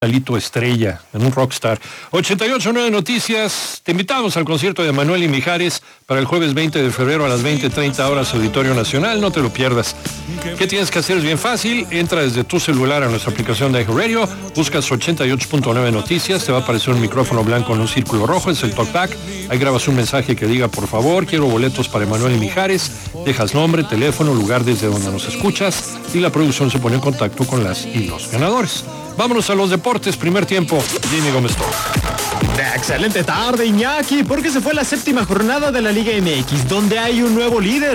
Alito Estrella, en un rockstar. 88.9 Noticias. Te invitamos al concierto de Manuel y Mijares para el jueves 20 de febrero a las 20:30 horas, Auditorio Nacional. No te lo pierdas. ¿Qué tienes que hacer? Es bien fácil. Entra desde tu celular a nuestra aplicación de iHeartRadio, buscas 88.9 Noticias, te va a aparecer un micrófono blanco en un círculo rojo, es el talkback. Ahí grabas un mensaje que diga, por favor, quiero boletos para Manuel y Mijares. Dejas nombre, teléfono, lugar desde donde nos escuchas y la producción se pone en contacto con las y los ganadores. Vámonos a los deportes, primer tiempo, Jimmy Gómez Torres. Excelente tarde, Iñaki, porque se fue la 7ª jornada de la Liga MX, donde hay un nuevo líder.